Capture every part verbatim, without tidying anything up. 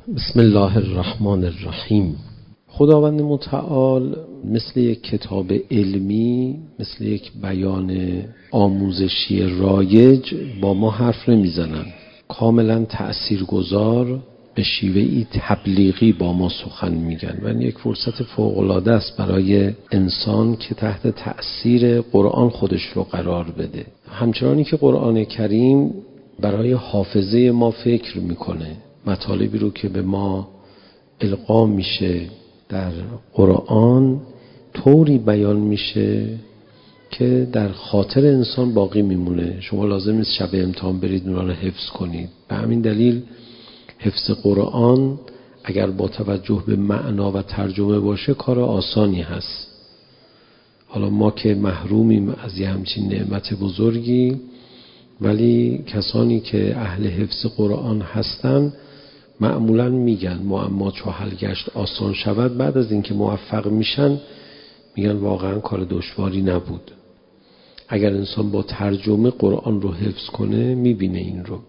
بسم الله الرحمن الرحیم. خداوند متعال مثل یک کتاب علمی، مثل یک بیان آموزشی رایج با ما حرف نمیزنن. کاملا تأثیرگذار به شیوهی تبلیغی با ما سخن میگن و این یک فرصت فوق‌العاده است برای انسان که تحت تأثیر قرآن خودش رو قرار بده. همچنانی که قرآن کریم برای حافظه ما فکر میکنه، مطالبی رو که به ما القا میشه در قرآن طوری بیان میشه که در خاطر انسان باقی میمونه. شما لازم نیست شب امتحان برید اونا رو حفظ کنید. به همین دلیل حفظ قرآن اگر با توجه به معنا و ترجمه باشه کار آسانی هست. حالا ما که محرومیم از یه همچین نعمت بزرگی، ولی کسانی که اهل حفظ قرآن هستن معمولاً میگن معما چو حل گشت آسان شود. بعد از اینکه موفق میشن میگن واقعا کار دشواری نبود. اگر انسان با ترجمه قرآن رو حفظ کنه میبینه این رو.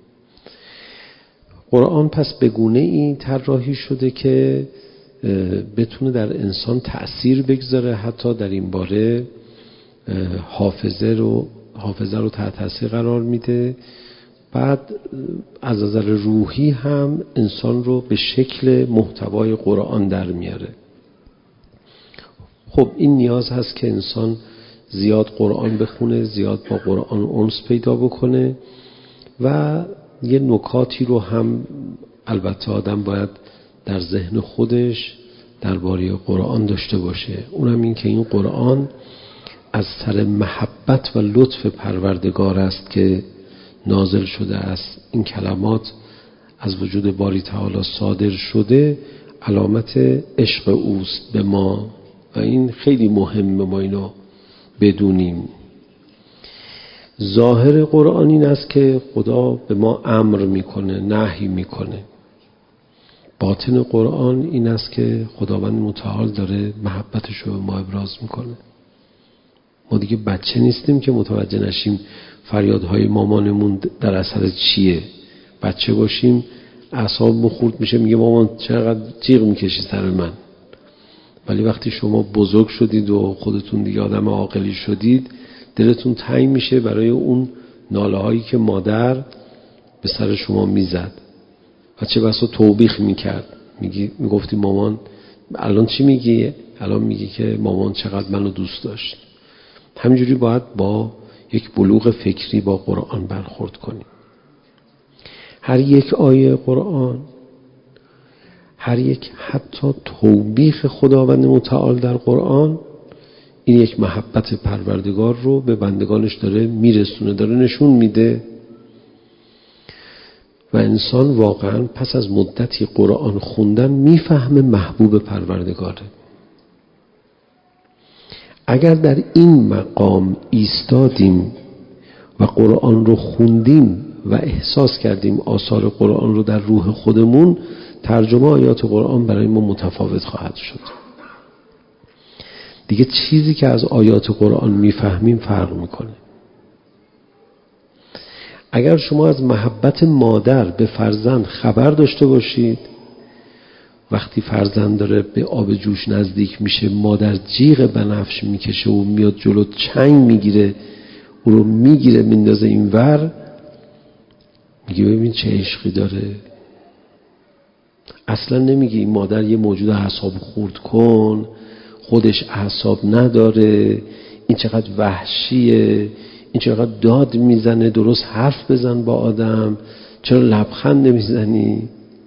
قرآن پس به گونه این طراحی شده که بتونه در انسان تأثیر بگذاره، حتی در این باره حافظه رو حافظه رو تحت تأثیر قرار میده. بعد از نظر روحی هم انسان رو به شکل محتوای قرآن در میاره. خب این نیاز هست که انسان زیاد قرآن بخونه، زیاد با قرآن انس پیدا بکنه و یه نکاتی رو هم البته آدم باید در ذهن خودش درباره قرآن داشته باشه. اونم این که این قرآن از سر محبت و لطف پروردگار است که نازل شده است. این کلمات از وجود باری تعالی صادر شده علامت عشق اوست به ما و این خیلی مهمه ما اینو بدونیم. ظاهر قرآن این است که خدا به ما امر میکنه، نهی میکنه. باطن قرآن این است که خداوند متعال داره محبتش رو به ما ابراز میکنه. ما دیگه بچه نیستیم که متوجه نشیم فریادهای مامانمون در اثر چیه. بچه باشیم اعصابمون خورد میشه، میگه مامان چقدر جیغ میکشی سر من. ولی وقتی شما بزرگ شدید و خودتون دیگه آدم عاقلی شدید، دلتون تنگ میشه برای اون ناله هایی که مادر به سر شما میزد و چه بسا توبیخ میکرد. میگی میگفتی مامان الان چی میگی؟ الان میگی که مامان چقدر منو دوست داشت. همینجوری باید با یک بلوغ فکری با قرآن برخورد کنیم. هر یک آیه قرآن، هر یک حتی توبیخ خداوند متعال در قرآن، این یک محبت پروردگار رو به بندگانش داره میرسونه، داره نشون میده. و انسان واقعا پس از مدتی قرآن خوندن میفهمه محبوب پروردگاره. اگر در این مقام ایستادیم و قرآن رو خوندیم و احساس کردیم آثار قرآن رو در روح خودمون، ترجمه آیات قرآن برای ما متفاوت خواهد شد. دیگه چیزی که از آیات قرآن میفهمیم فرق میکنه. اگر شما از محبت مادر به فرزند خبر داشته باشید، وقتی فرزند داره به آب جوش نزدیک میشه، مادر جیغ بنفش میکشه و میاد جلو چنگ میگیره، او رو میگیره میندازه این ور، میگه ببین چه عشقی داره. اصلا نمیگه این مادر یه موجود اعصاب خورد کن، خودش اعصاب نداره، این چقدر وحشیه، این چقدر داد میزنه، درست حرف بزن با آدم، چرا لبخند نمیزنی.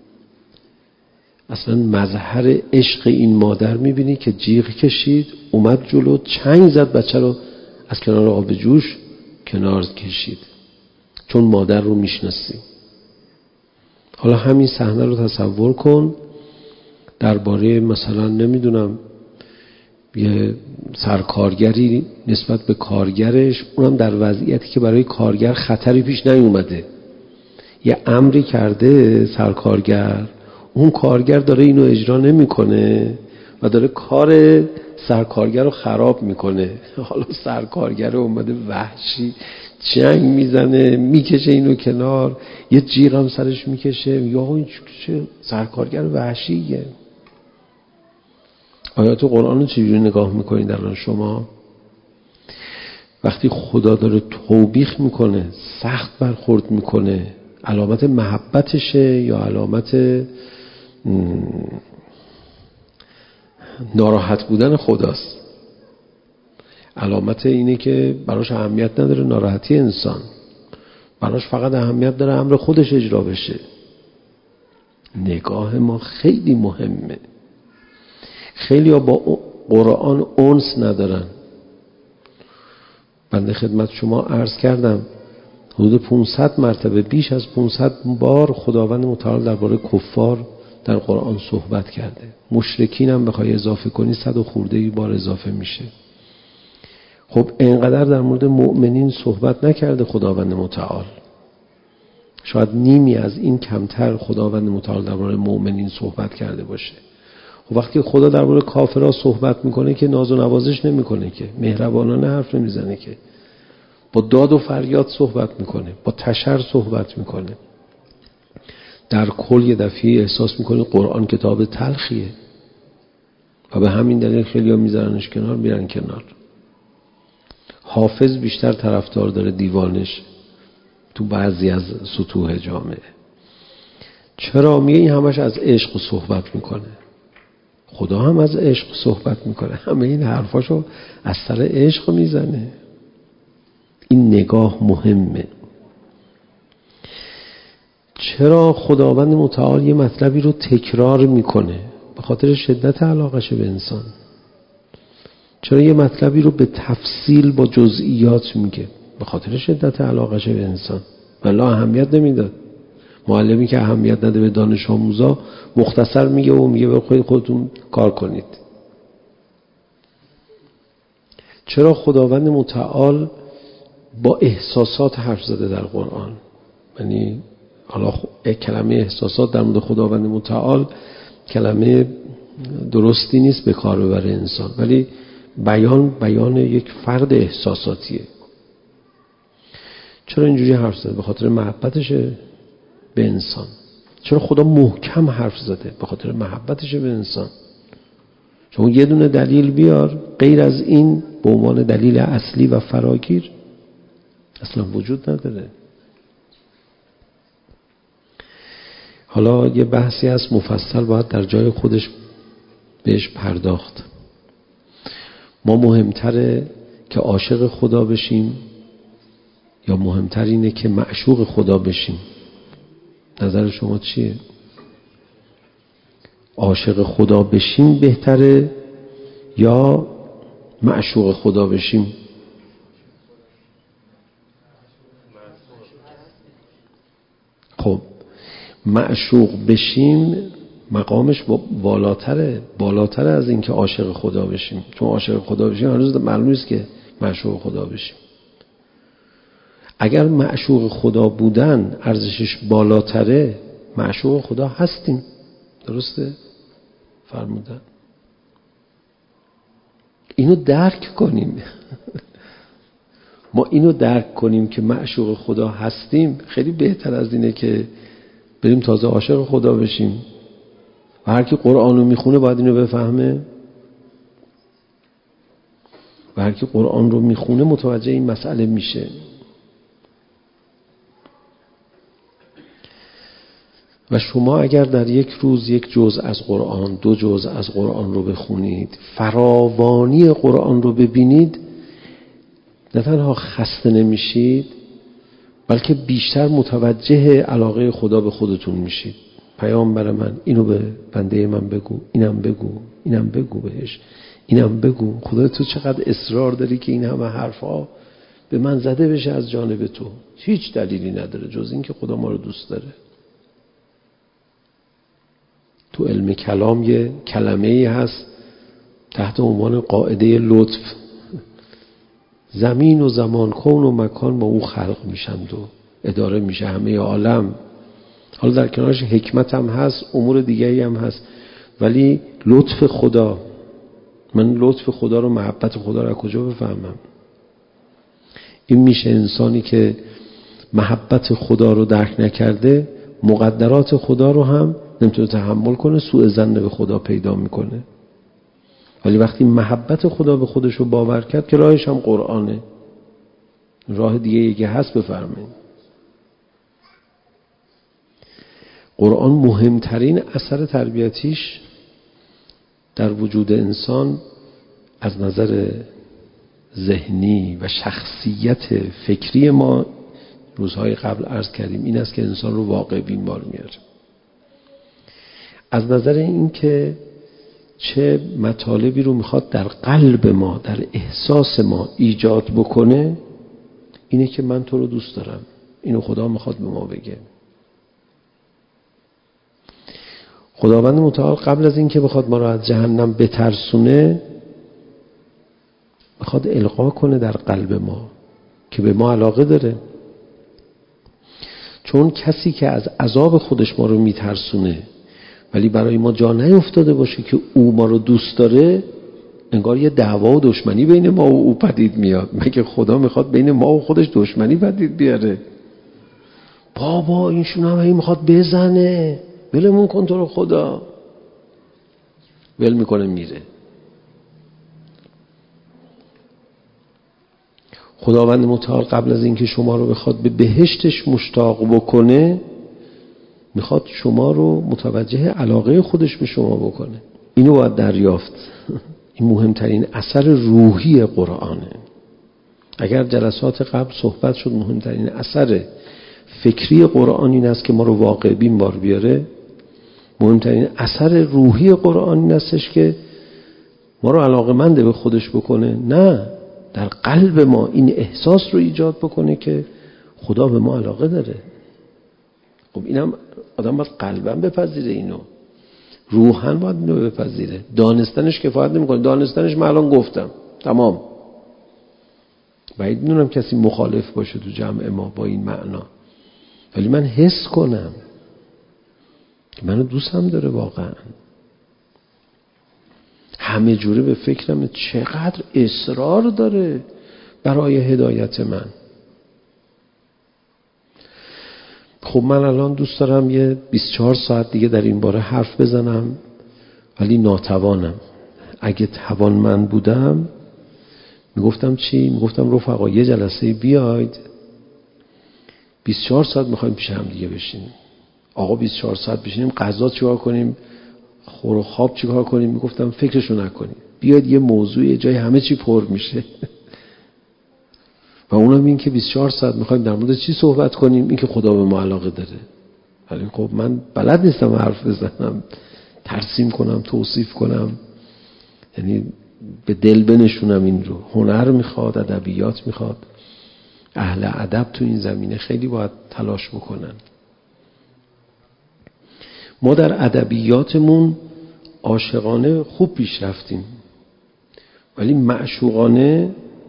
اصلا مظهر عشق این مادر میبینی که جیغ کشید، اومد جلو چنگ زد، بچه رو از کنار آب جوش کنار کشید، چون مادر رو میشناسی. حالا همین صحنه رو تصور کن درباره مثلا نمیدونم یه سرکارگری نسبت به کارگرش، اونم در وضعیتی که برای کارگر خطری پیش نیومده، یه امری کرده سرکارگر، اون کارگر داره اینو اجرا نمیکنه و داره کار سرکارگر رو خراب میکنه. حالا سرکارگر اومده وحشی جنگ میزنه، میکشه اینو کنار، یه جیغ هم سرش میکشه، یا آقا این چه سرکارگر وحشیه. آیات قرآن رو چجوری نگاه میکنید الان شما؟ وقتی خدا داره توبیخ میکنه، سخت برخورد میکنه، علامت محبتشه یا علامت ناراحت بودن خداست؟ علامت اینه که براش اهمیت نداره ناراحتی انسان، براش فقط اهمیت داره امر خودش اجرا بشه. نگاه ما خیلی مهمه. خیلی ها با قرآن انس ندارن. بنده خدمت شما عرض کردم حدود پانصد مرتبه، بیش از پانصد بار خداوند متعال درباره کفار در قرآن صحبت کرده. مشرکین هم بخوای اضافه کنی صد و خورده ای بار اضافه میشه. خب اینقدر در مورد مؤمنین صحبت نکرده خداوند متعال. شاید نیمی از این کمتر خداوند متعال درباره مؤمنین صحبت کرده باشه. خب وقتی خدا درباره کافرها صحبت میکنه که ناز و نوازش نمیکنه، که مهربانانه حرف نمیزنه، که با داد و فریاد صحبت میکنه، با تشر صحبت میکنه. در کل یه دفعه احساس میکنه قرآن کتاب تلخیه و به همین دلیل خیلی‌ها میذارنش کنار، میرن کنار. حافظ بیشتر طرفدار داره دیوانش تو بعضی از سطوح جامعه. چرا؟ میگه این همش از عشق صحبت میکنه. خدا هم از عشق صحبت میکنه، همه این حرفاشو از سر عشق میزنه. این نگاه مهمه. چرا خداوند متعال یه مطلبی رو تکرار میکنه؟ به خاطر شدت علاقش به انسان. چرا یه مطلبی رو به تفصیل با جزئیات میگه؟ به خاطر شدت علاقش به انسان. والله اهمیت نمیداد. معلمی که اهمیت نده به دانش آموزا مختصر میگه و میگه بخواید خودتون کار کنید. چرا خداوند متعال با احساسات حرف زده در قرآن؟ یعنی حالا کلمه احساسات در مورد خداوند متعال کلمه درستی نیست به کار ببره انسان، ولی بیان بیان یک فرد احساساتیه. چرا اینجوری حرف زده؟ به خاطر محبتش به انسان. چرا خدا محکم حرف زده؟ به خاطر محبتش به انسان. شما یه دونه دلیل بیار غیر از این به عنوان دلیل اصلی و فراگیر اصلا وجود نداره. حالا یه بحثی هست مفصل، باید در جای خودش بهش پرداخت. ما مهمتره که عاشق خدا بشیم یا مهمتر اینه که معشوق خدا بشیم؟ نظر شما چیه؟ عاشق خدا بشیم بهتره یا معشوق خدا بشیم؟ خب معشوق بشیم مقامش بالاتره، بالاتره از این که عاشق خدا بشیم. چون عاشق خدا بشیم هنوز معلوم نیست که معشوق خدا بشیم. اگر معشوق خدا بودن ارزشش بالاتره، معشوق خدا هستیم. درسته؟ فرمودن اینو درک کنیم. ما اینو درک کنیم که معشوق خدا هستیم، خیلی بهتر از اینه که بریم تازه عاشق خدا بشیم. و هر کی قرآن رو میخونه باید اینو بفهمه و هر کی قرآن رو میخونه متوجه این مسئله میشه. و شما اگر در یک روز یک جزء از قرآن، دو جزء از قرآن رو بخونید، فراوانی قرآن رو ببینید، نه تنها خسته نمیشید بلکه بیشتر متوجه علاقه خدا به خودتون میشید. پیامبر من اینو به بنده من بگو، اینم بگو، اینم بگو بهش، اینم بگو. خدا تو چقدر اصرار داری که این همه حرفا به من زده بشه از جانب تو. هیچ دلیلی نداره جز این که خدا ما رو دوست داره. تو علم کلام یه کلمه‌ای هست تحت عنوان قاعده لطف. زمین و زمان، کون و مکان با او خلق میشند و اداره میشه همه عالم. حالا در کنارش حکمت هم هست، امور دیگری هم هست، ولی لطف خدا، من لطف خدا رو، محبت خدا رو از کجا بفهمم؟ این میشه انسانی که محبت خدا رو درک نکرده، مقدرات خدا رو هم نمیتونه تحمل کنه، سوء ظن به خدا پیدا میکنه. ولی وقتی محبت خدا به خودش رو باور کرد که راهش هم قرآنه، راه دیگه یکی هست بفرمایید. قرآن مهمترین اثر تربیتیش در وجود انسان از نظر ذهنی و شخصیت فکری ما روزهای قبل عرض کردیم این است که انسان رو واقع بین بار میاره. از نظر این که چه مطالبی رو میخواد در قلب ما، در احساس ما ایجاد بکنه، اینه که من تو رو دوست دارم. اینو خدا میخواد به ما بگه. خداوند متعال قبل از این که بخواد ما رو از جهنم بترسونه، بخواد القا کنه در قلب ما که به ما علاقه داره. چون کسی که از عذاب خودش ما رو میترسونه ولی برای ما جا نیفتاده باشه که او ما رو دوست داره، انگار یه دعوا و دشمنی بین ما و او پدید میاد. مگه خدا میخواد بین ما و خودش دشمنی پدید بیاره؟ بابا اینشون هم این میخواد بزنه، ولمون کن تو رو خدا. ول میکنه میره. خداوند متعال قبل از اینکه شما رو بخواد به بهشتش مشتاق بکنه، میخواد شما رو متوجه علاقه خودش به شما بکنه. اینو باید دریافت. این مهمترین اثر روحی قرآنه. اگر جلسات قبل صحبت شد مهمترین اثر فکری قرآن این است که ما رو واقع بین بار بیاره، مهمترین اثر روحی قرآن این استش که ما رو علاقه‌مند به خودش بکنه. نه، در قلب ما این احساس رو ایجاد بکنه که خدا به ما علاقه داره. خب اینم آدم باید قلباً بپذیره، اینو روحاً باید اینو بپذیره. دانستنش کفایت نمیکنه. دانستنش من الان گفتم تمام. باید میدونم کسی مخالف باشه تو جمع ما با این معنا، ولی من حس کنم که منو دوستم داره واقعاً. همه جوره به فکرم چقدر اصرار داره برای هدایت من. خب من الان دوست دارم یه بیست و چهار ساعت دیگه در این باره حرف بزنم، ولی ناتوانم. اگه توانمند بودم میگفتم چی؟ میگفتم رفقا یه جلسه بیاید بیست و چهار ساعت میخوایم پیش هم دیگه بشینیم. آقا بیست و چهار ساعت بشینیم قضا چیکار کنیم؟ خور و خواب چیکار کنیم؟ میگفتم فکرشو نکنیم، بیاید یه موضوع یه جای همه چی پر میشه. و اونم این که بیست و چهار ساعت میخوایم در مورد چی صحبت کنیم؟ این که خدا به ما علاقه داره. ولی خب من بلد نیستم حرف بزنم، ترسیم کنم، توصیف کنم، یعنی به دل بنشونم. این رو هنر میخواد، ادبیات میخواد. اهل ادب تو این زمینه خیلی باید تلاش بکنن. ما در ادبیاتمون عاشقانه خوب پیش رفتیم، ولی معشوقانه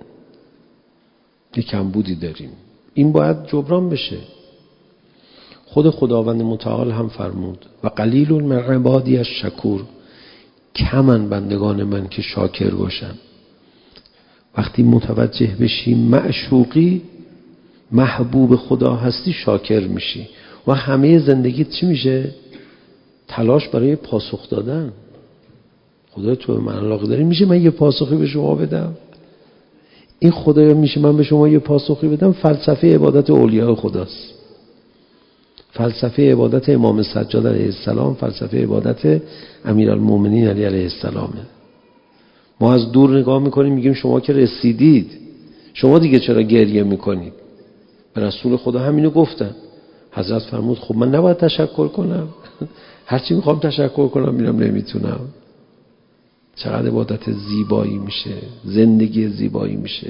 یک کمبودی داریم. این باید جبران بشه. خود خداوند متعال هم فرمود و قلیل من عبادی الشکور، کمن بندگان من که شاکر باشن. وقتی متوجه بشی معشوقی، محبوب خدا هستی، شاکر میشی و همه زندگیت چی میشه؟ تلاش برای پاسخ دادن. خدا تو من علاقه داری، میشه من یه پاسخی به شما بدم؟ این خدایا میشه من به شما یه پاسخی بدم؟ فلسفه عبادت اولیاء خداست. فلسفه عبادت امام سجاد علیه السلام، فلسفه عبادت امیرالمومنین علی علیه السلامه. ما از دور نگاه میکنیم میگیم شما که رسیدید، شما دیگه چرا گریه میکنید؟ به رسول خدا همینو گفتن. حضرت فرمود خب من نباید تشکر کنم؟ هرچی میخوام تشکر کنم میرم نمیتونم. چقدر عبادت زیبایی میشه، زندگی زیبایی میشه.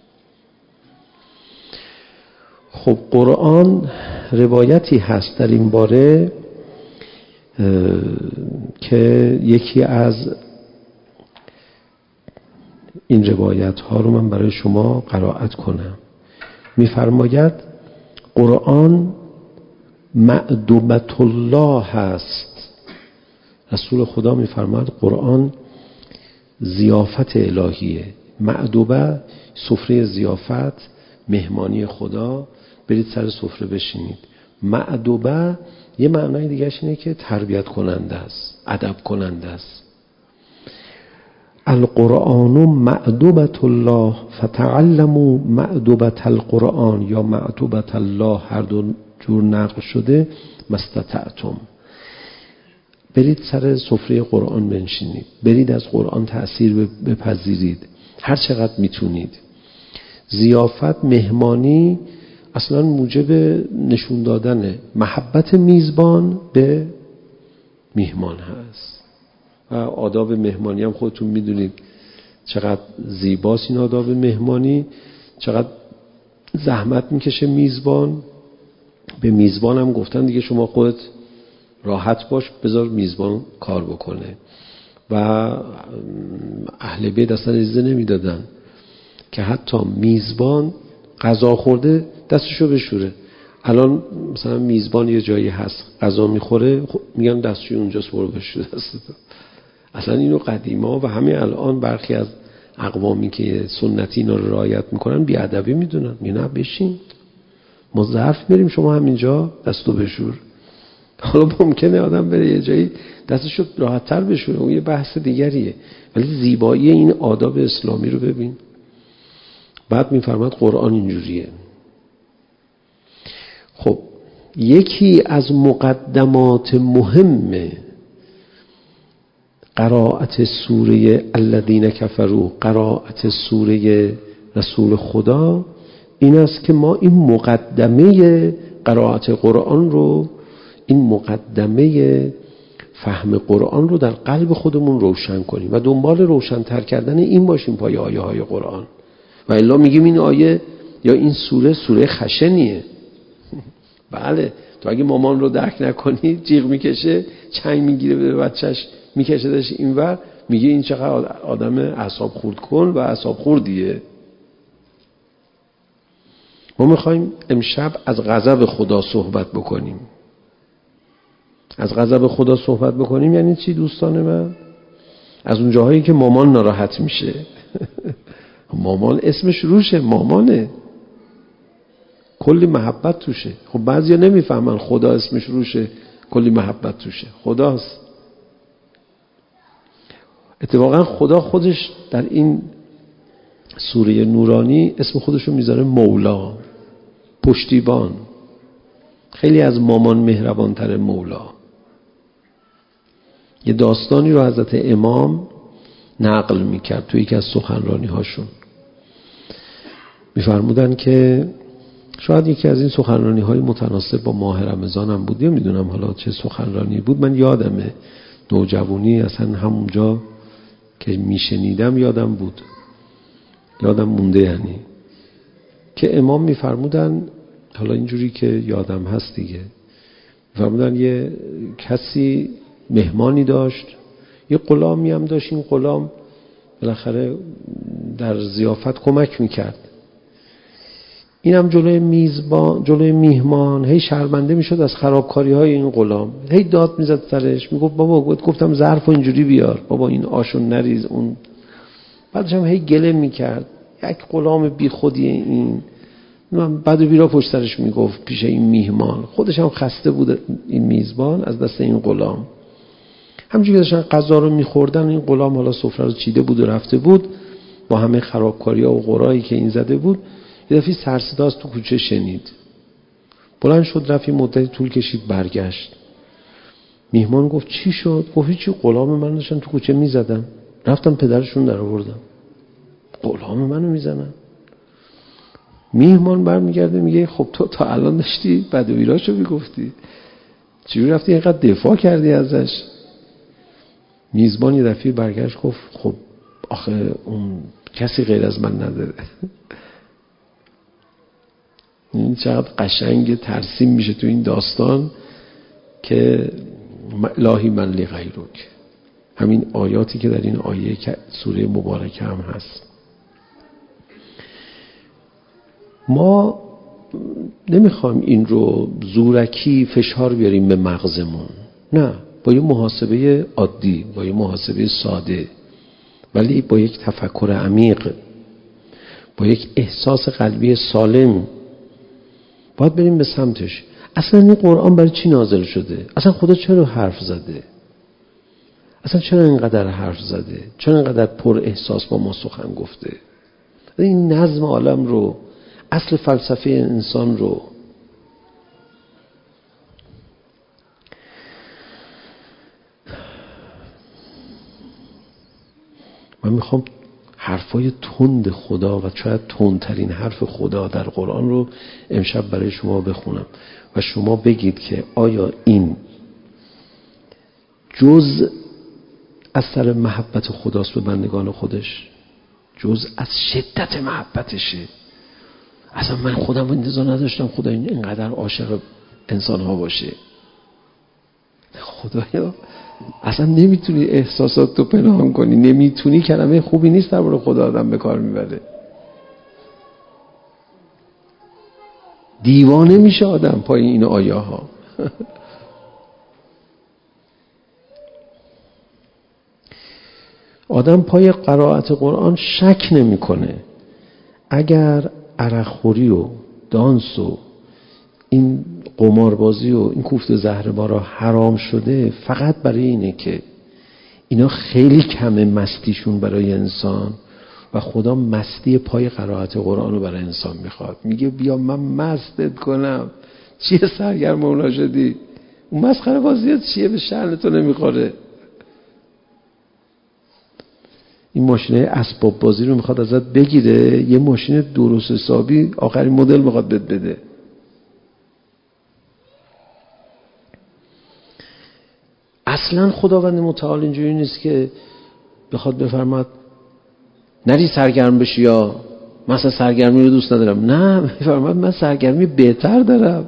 خب قرآن روایتی هست در این باره که یکی از این روایت ها رو من برای شما قرائت کنم. میفرماید قرآن مأدبة الله هست. رسول خدا میفرماید قرآن ضیافت الهیه. مأدبه سفره ضیافت مهمانی خدا، برید سر سفره بشینید. مأدبه یه معنای دیگهش اینه که تربیت کننده است، ادب کننده است. القرآن مأدبة الله فتعلموا مأدبة القرآن یا مأدبة الله، هر دو جور نقل شده. مستطعتم، برید سر سفره قرآن بنشینید، برید از قرآن تأثیر بپذیرید هر چقدر میتونید. ضیافت، مهمانی اصلا موجب نشون دادن محبت میزبان به میهمان هست و آداب مهمانی هم خودتون میدونید چقدر زیباست این آداب مهمانی، چقدر زحمت میکشه میزبان. به میزبان هم گفتن دیگه شما خودت راحت باش، بذار میزبان کار بکنه. و اهل بیت اصلا اجازه نمیدادن که حتی میزبان غذا خورده دستشو بشوره. الان مثلا میزبان یه جایی هست غذا میخوره، میگن دستشوی اونجاست برو بشور دستتو. اصلا اینو قدیما و همین الان برخی از اقوامی که سنتی اینا رو رعایت میکنن بیادبی میدونن، میگن نه بشین ما ظرف میریم شما همینجا دستو بشور. حالا ممکنه آدم بره یه جایی دستشو راحت‌تر بشوره، اون یه بحث دیگریه، ولی زیبایی این آداب اسلامی رو ببین. بعد میفرماد قرآن اینجوریه. خب یکی از مقدمات مهم قرائت سوره الذین کفروا، قرائت سوره رسول خدا، این است که ما این مقدمه قرائت قرآن رو، این مقدمه فهم قرآن رو در قلب خودمون روشن کنیم و دنبال روشن‌تر کردن این باشیم پای آیه های قرآن. و الا میگیم این آیه یا این سوره سوره خشنیه. بله، تو اگه مامان رو درک نکنی جیغ میکشه، چنگ میگیره به بچهش میکشدش اینور، میگه این چقدر آدم اعصاب خورد کن و اعصاب خوردیه. ما میخوایم امشب از غضب خدا صحبت بکنیم. از غضب خدا صحبت بکنیم یعنی چی دوستان من؟ از اون جاهایی که مامان ناراحت میشه. مامان اسمش روشه، مامانه، کلی محبت توشه. خب بعضیا نمیفهمن خدا اسمش روشه کلی محبت توشه، خداست. اتفاقا خدا خودش در این سوره نورانی اسم خودشو میذاره مولا، پشتیبان. خیلی از مامان مهربانتر مولا. یه داستانی رو حضرت امام نقل میکرد توی یکی از سخنرانی هاشون. میفرمودن که شاید یکی از این سخنرانی های متناسب با ماه رمضان هم بود، نمیدونم حالا چه سخنرانی بود، من یادمه نوجوانی اصلا همونجا که میشنیدم یادم بود، یادم مونده، یعنی که امام میفرمودن، حالا اینجوری که یادم هست دیگه، میفرمودن یه کسی مهمانی داشت، یه غلامی هم داشت، این غلام بالاخره در ضیافت کمک میکرد. اینم جلوی میزبان، جلوی میهمان هی شرمنده میشد از خرابکاری های این غلام، هی داد میزد سرش، میگفت بابا گفتم ظرفو اینجوری بیار، بابا این آشو نریز اون. بعدش هم هی گله میکرد، یک غلام بی خودی این. من بعد و بیرا پشت سرش میگفت پیش این میهمان. خودش هم خسته بود این میزبان از دست این غلام. همونجوری که داشتن غذا رو میخوردن، این غلام حالا سفره رو چیده بود و رفته بود با همه خرابکاری ها و غرایی که این زده بود. یه دفعه سر صدا از تو کوچه شنید، بلند شد رفت، یه مدتی طول کشید برگشت. میهمان گفت چی شد؟ گفت هیچی، غلام من داشتن تو کوچه میزدن، رفتم پدرشون در آوردم. غلام منو میزنن؟ میهمان برمیگرده میگه خب تو تا الان داشتی بد و بیراشو میگفتی، چجوری رفتی اینقدر دفاع کردی ازش؟ میزبان یه دفعه برگشت گفت خب آخه اون کسی غیر از من نداره. این چقدر قشنگ ترسیم میشه تو این داستان که الهی من لی غیرک، همین آیاتی که در این آیه سوره مبارکه هم هست. ما نمیخوایم این رو زورکی فشار بیاریم به مغزمون، نه، با یه محاسبه عادی، با یه محاسبه ساده، ولی با یک تفکر عمیق. با یک احساس قلبی سالم باید بریم به سمتش. اصلا این قرآن برای چی نازل شده؟ اصلا خدا چرا حرف زده؟ اصلا چرا اینقدر حرف زده؟ چرا اینقدر پر احساس با ما سخن گفته؟ این نظم عالم رو، اصل فلسفه انسان رو، من میخوام حرفای تند خدا و شاید تندترین حرف خدا در قرآن رو امشب برای شما بخونم و شما بگید که آیا این جز از سر محبت خداست به بندگان خودش، جز از شدت محبتشه. اصلا من خودم انتظار نداشتم خدا اینقدر عاشق انسان ها باشه. خدایا اصلا نمیتونی احساسات تو پنهان کنی، نمیتونی. کلمه خوبی نیست در مورد خدا آدم به کار میبره. دیوانه میشه آدم پای این آیه ها. آدم پای قرائت قرآن شک نمیکنه. اگر عرقخوری و دانس و این قماربازی و این کوفت زهرمارا حرام شده فقط برای اینه که اینا خیلی کمه مستیشون برای انسان و خدا مستی پای قرائت قرآن رو برای انسان میخواد. میگه بیا من مستت کنم. چیه سرگرم اونا شدی؟ اون مسخره بازی چیه؟ به شأن تو نمیخوره. این ماشین اسباب بازی رو میخواد ازت بگیره، یه ماشین درست حسابی آخرین مدل میخواد بهت بده. اصلا خداوند متعال اینجوری نیست که بخواد بفرماد نری سرگرم بشی یا مثلا سرگرمی رو دوست ندارم. نه، میفرماد من سرگرمی بهتر دارم.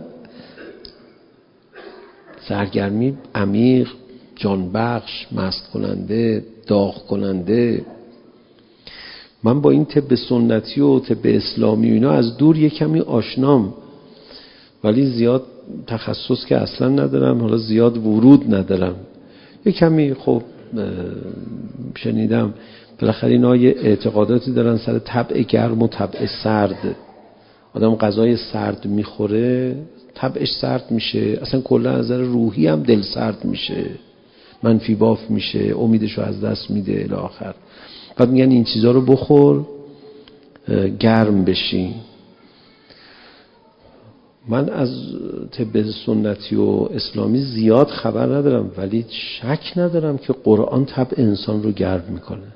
سرگرمی عمیق، جانبخش، مست کننده، داغ کننده. من با این طب سنتی و طب اسلامی و اینا از دور یه کمی آشنام، ولی زیاد تخصص که اصلا ندارم، حالا زیاد ورود ندارم. یه کمی خب شنیدم بالاخره اینا یه اعتقاداتی دارن سر طبع گرم و طبع سرد. آدم غذای سرد میخوره طبعش سرد میشه، اصلا کلا از نظر روحی هم دل سرد میشه، منفی باف میشه، امیدشو از دست میده الی آخر. بعد میگن این چیزا رو بخور گرم بشی. من از طب سنتی و اسلامی زیاد خبر ندارم، ولی شک ندارم که قرآن طبع انسان رو گرم میکنه.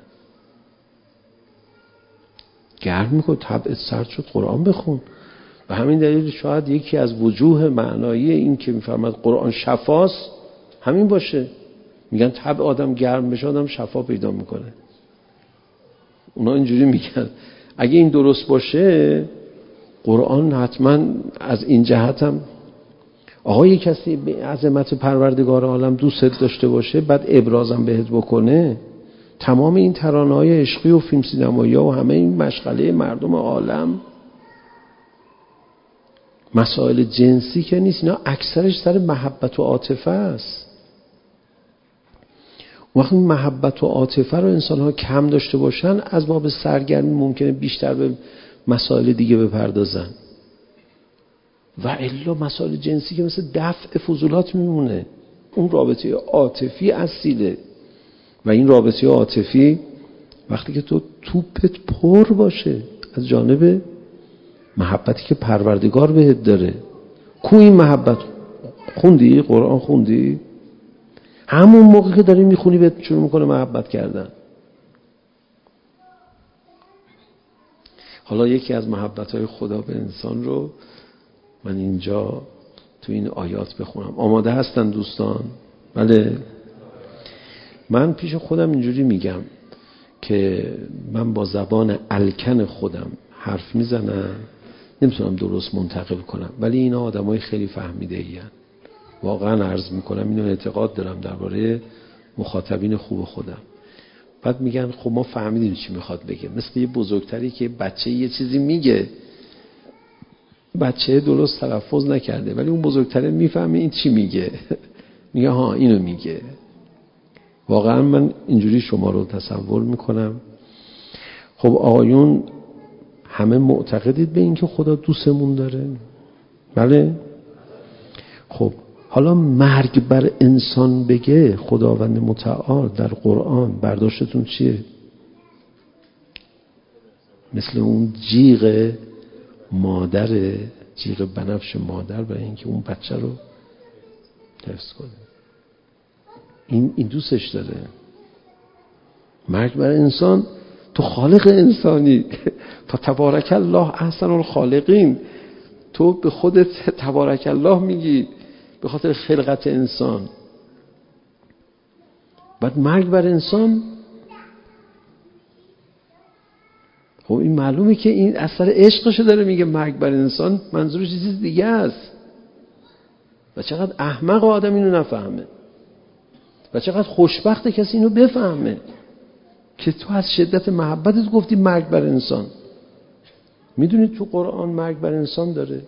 گرم میکنه. طبع سرد شد قرآن بخون. و همین دلیل شاید یکی از وجوه معنایی این که میفرماد قرآن شفاست همین باشه. میگن طبع آدم گرم بشه آدم شفا پیدا میکنه. اونا اینجوری میگن. اگه این درست باشه قرآن حتما از این جهت هم آقا یک کسی به عظمت پروردگار عالم دوست داشته باشه بعد ابرازم بهت بکنه، تمام این ترانه‌های عشقی و فیلم سینمایی و همه این مشغله مردم عالم مسائل جنسی که نیست، اینا اکثرش سر محبت و عاطفه است. وقتی محبت و عاطفه رو انسان‌ها کم داشته باشن از باب سرگرمی ممکنه بیشتر به مسائل دیگه بپردازن و الا مسائل جنسی که مثل دفع فضولات میمونه. اون رابطه عاطفی اصیله و این رابطه عاطفی وقتی که تو توپت پر باشه از جانب محبتی که پروردگار بهت داره. کو این محبت؟ خوندی؟ قرآن خوندی؟ همون موقع که داری میخونی بهت شروع میکنه محبت کردن. حالا یکی از محبت‌های خدا به انسان رو من اینجا تو این آیات بخونم. آماده هستن دوستان؟ بله. من پیش خودم اینجوری میگم که من با زبان الکن خودم حرف میزنم، نمیتونم درست منتقل کنم، ولی اینا آدمای خیلی فهمیده این. واقعا عرض میکنم اینو اعتقاد دارم درباره مخاطبین خوب خودم. بعد میگن خب ما فهمیدیم چی میخواد بگه. مثل یه بزرگتری که بچه یه چیزی میگه، بچه درست تلفظ نکرده ولی اون بزرگتره میفهمه این چی میگه. میگه ها اینو میگه. واقعا من اینجوری شما رو تصور میکنم. خب آقایون همه معتقدید به این که خدا دوستمون داره؟ بله؟ خب حالا مرگ بر انسان بگه خداوند متعال در قرآن، برداشتتون چیه؟ مثل اون جیغ مادر، جیغ بنفش مادر برای اینکه اون بچه رو حفظ کنه. این این دوستش داره. مرگ بر انسان، تو خالق انسانی، تا تبارک الله احسن الخالقین، تو به خودت تبارک الله میگی به خاطر خلقت انسان. بعد مرگ بر انسان، خب این معلومه که این اثر عشقشو داره میگه مرگ بر انسان، منظورش چیز دیگه است. و چقدر احمق آدم اینو نفهمه و چقدر خوشبخت کسی اینو بفهمه که تو از شدت محبتت گفتی مرگ بر انسان. میدونید تو قرآن مرگ بر انسان داره.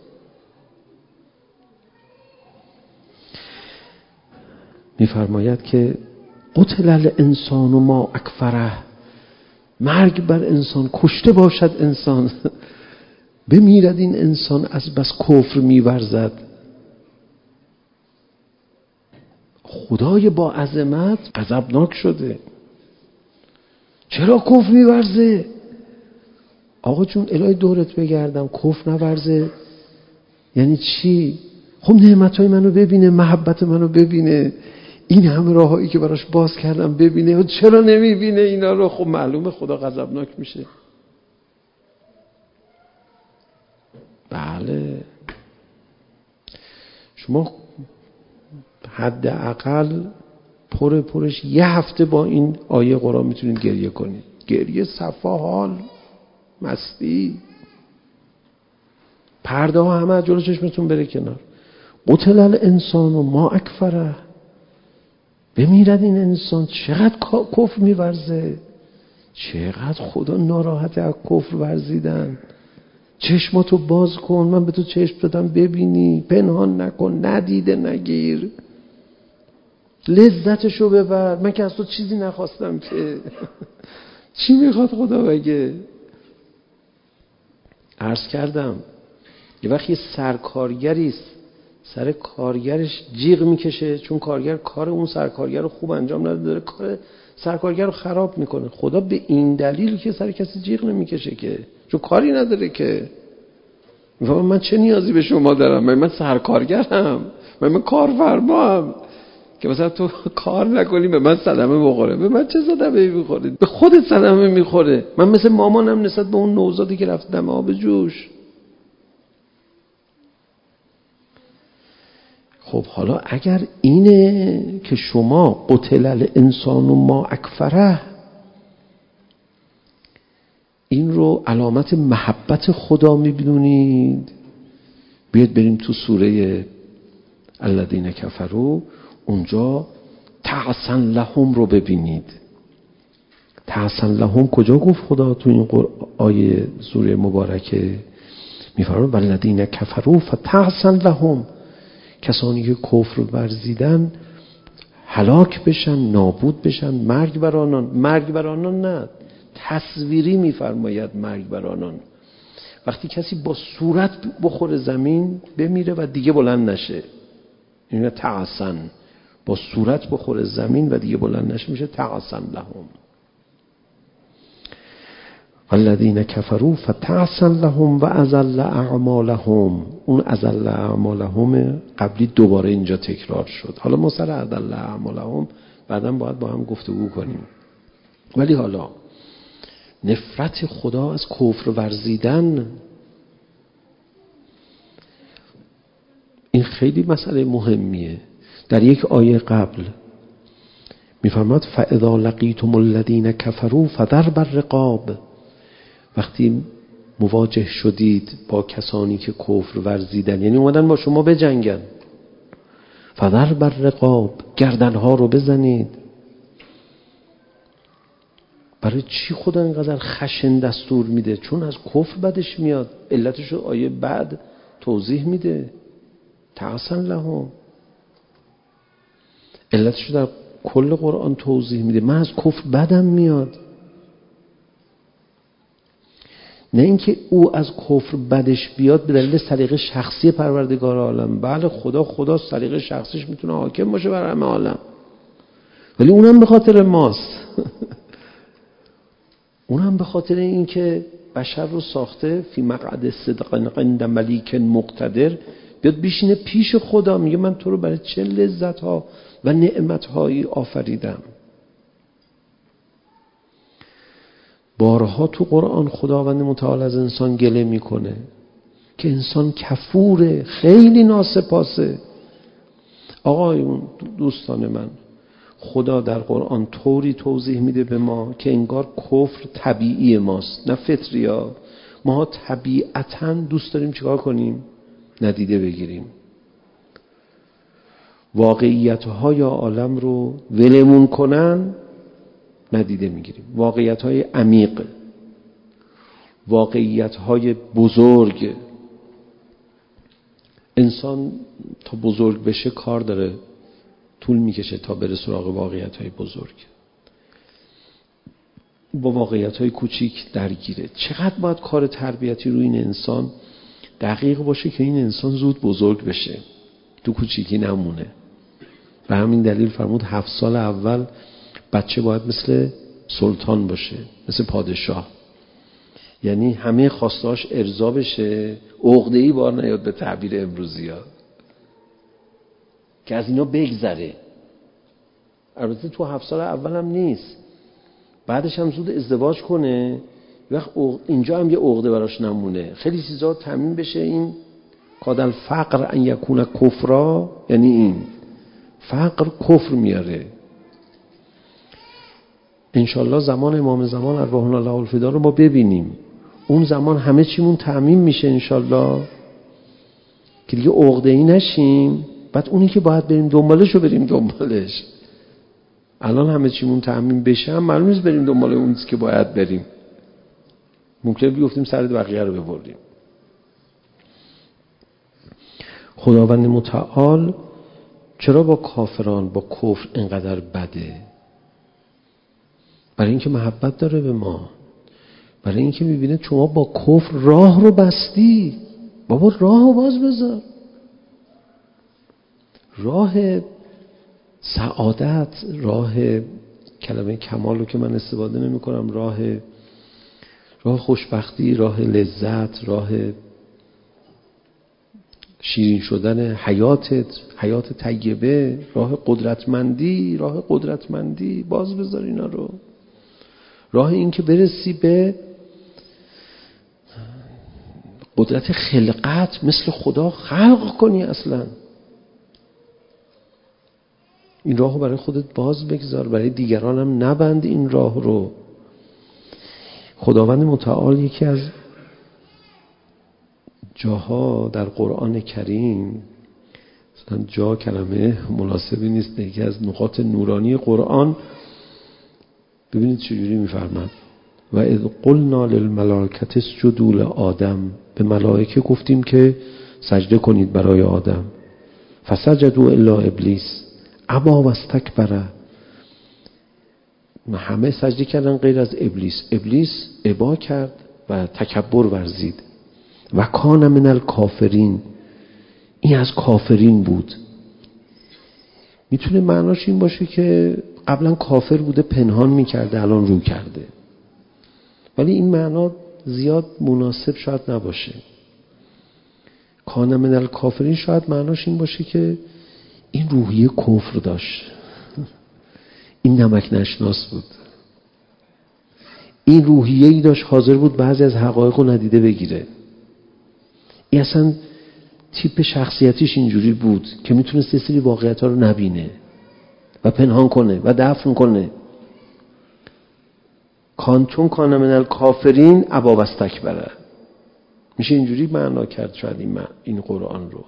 میفرماید که قتل الانسان و ما اکفره، مرگ بر انسان، کشته باشد انسان، بمیرد این انسان از بس کفر میورزد. خدای با عظمت غضبناک شده. چرا کفر میورزه؟ آقا جون الهی دورت بگردم، کفر نورزه یعنی چی؟ خب نعمتهای منو ببینه، محبت منو ببینه، این همه راهایی که براش باز کردم ببینه. چرا نمیبینه اینا رو؟ خب معلومه خدا غضبناک میشه. بله شما حداقل پر پرش یه هفته با این آیه قرآن میتونید گریه کنید. گریه، صفا، حال، مستی، پرده ها همه از جلو چشمتون بره کنار. قتل الانسان و ما اکفره، بمیرد این انسان. چقدر کفر میورزه، چقدر خدا ناراحت از کفر ورزیدن. چشماتو باز کن، من به تو چشم دادم ببینی، پنهان نکن، ندیده نگیر، لذتشو ببر. من که از تو چیزی نخواستم که چی میخواد خدا بگه؟ عرض کردم یه وقتی سرکارگریست، سر کارگرش جیغ میکشه چون کارگر کار اون سرکارگر رو خوب انجام نده، داره کار سرکارگر رو خراب میکنه. خدا به این دلیل که سر کسی جیغ نمیکشه که چون کاری نداره که. من چه نیازی به شما دارم؟ من, من سرکارگرم، من, من کارفرمام که مثلا تو کار نکنی به من صدمه بخوره. به من چه صدمه میخوره؟ به خودت صدمه میخوره. من مثل مامانم نسبت به اون نوزادی که رفت دم آب جوش. خب حالا اگر اینه که شما قتل الانسان و ما اکفره، این رو علامت محبت خدا میبینید، بیاید بریم تو سوره الذین کفروا، اونجا تعسا لهم رو ببینید. تعسا لهم کجا گفت خدا تو این آیه سوره مبارکه؟ میفرماید والذین کفروا فتعسا لهم، کسانی که کفر ورزیدن هلاک بشن، نابود بشن، مرگ بر آنان. مرگ بر آنان نه، تصویری میفرماید مرگ بر آنان. وقتی کسی با صورت بخوره زمین بمیره و دیگه بلند نشه، این تعسن، با صورت بخوره زمین و دیگه بلند نشه میشه تعسن لهم. والذین کفروا فتعسا لهم و اذل اعمالهم. اون اذل اعمالهم قبلی دوباره اینجا تکرار شد. حالا ما سر اذل اعمالهم بعداً باید با هم گفتگو کنیم. ولی حالا نفرت خدا از کفر ورزیدن، این خیلی مسئله مهمیه. در یک آیه قبل میفرماد فاذا لقیتم الذین کفروا فضرب الرقاب، وقتی مواجه شدید با کسانی که کفر ورزیدن، یعنی اومدن با شما بجنگن، فضرب الرقاب، گردنها رو بزنید. برای چی خدا اینقدر خشن دستور میده؟ چون از کفر بدش میاد. علتش رو آیه بعد توضیح میده. تعسا لهم، علتش رو در کل قرآن توضیح میده. من از کفر بدم میاد. نه اینکه او از کفر بدش بیاد به دلیل سلیقه شخصی پروردگار عالم. بله خدا خدا سلیقه شخصیش میتونه حاکم باشه بر همه عالم، ولی اونم به خاطر ماست. اونم به خاطر اینکه بشر رو ساخته فی مقعد صدق عند ملیک مقتدر، بیاد بشینه پیش خدا میگه من تو رو برای چه لذت ها و نعمت هایی آفریدم. بارها تو قرآن خداوند متعال از انسان گله میکنه که انسان کفوره، خیلی ناسپاسه. آقایون دوستان من، خدا در قرآن طوری توضیح میده به ما که انگار کفر طبیعی ماست نه فطری ها. ما طبیعتاً دوست داریم چیکار کنیم؟ ندیده بگیریم. واقعیت‌های عالم رو ولمون کنن ندیده میگیریم. واقعیت‌های عمیق، واقعیت‌های بزرگ. انسان تا بزرگ بشه کار داره، طول میکشه تا بره سراغ واقعیت‌های بزرگ. با واقعیت‌های کوچیک درگیره. چقدر باید کار تربیتی روی این انسان دقیق باشه که این انسان زود بزرگ بشه، تو کوچیکی نمونه. به همین دلیل فرمود هفت سال اول بچه باید مثل سلطان باشه، مثل پادشاه. یعنی همه خواستهاش ارضا بشه، عقده‌ای بار نیاد به تعبیر امروزی ها، که از اینا بگذره. البته تو هفت سال اول هم نیست، بعدش هم زود ازدواج کنه، وقت اینجا هم یه عقده براش نمونه، خیلی چیزا تامین بشه. این کادل فقر ان یکون کفرا، یعنی این فقر کفر میاره. انشالله زمان امام زمان ارواح الله الفدا رو ما ببینیم. اون زمان همه چیمون تامین میشه انشالله، که دیگه عقده‌ای نشیم. بعد اونی که باید بریم دنبالش رو بریم دنبالش. الان همه چیمون تامین بشه هم معلوم نیست بریم دنبال اون چیزی که باید بریم. ممکنه بیفتیم سر بقیه رو ببریم. خداوند متعال چرا با کافران با کفر اینقدر بده؟ برای اینکه محبت داره به ما، برای اینکه میبینه شما با کفر راه رو بستی. بابا راه رو باز بذار. راه سعادت، راه کلمه کمال رو که من استفاده نمی کنم، راه راه خوشبختی، راه لذت، راه شیرین شدن حیاتت، حیات طیبه، راه قدرتمندی، راه قدرتمندی، باز بذار اینا رو. راه این که برسی به قدرت خلقت، مثل خدا خلق کنی. اصلا این راه رو برای خودت باز بگذار، برای دیگران هم نبند این راه رو. خداوند متعال یکی از جاها در قرآن کریم، مثلا جا کلمه مناسبی نیست، یکی از نقاط نورانی قرآن، ببینید چجوری میفرماد: و اذ قلنا للملائکه اسجدوا لآدم، به ملائکه گفتیم که سجده کنید برای آدم. فسجدوا الا ابلیس ابا واستکبر، همه سجده کردن غیر از ابلیس. ابلیس ابا کرد و تکبر ورزید. و کان من الکافرین، این از کافرین بود. میتونه معناش این باشه که قبلا کافر بوده، پنهان میکرده، الان رو کرده. ولی این معنا زیاد مناسب شاید نباشه. کان من الکافرین شاید معناش این باشه که این روحیه کفر داشت، این نمک نشناس بود، این روحیه‌ای داشت حاضر بود بعضی از حقایق رو ندیده بگیره. این اصلا تیپ شخصیتیش اینجوری بود که میتونست یه سری واقعیت‌ها رو نبینه و پنهان کنه و دفن کنه. کانتون کان من الکافرین ابا واستکبر، میشه اینجوری معنا کرد شاید این, این قرآن رو.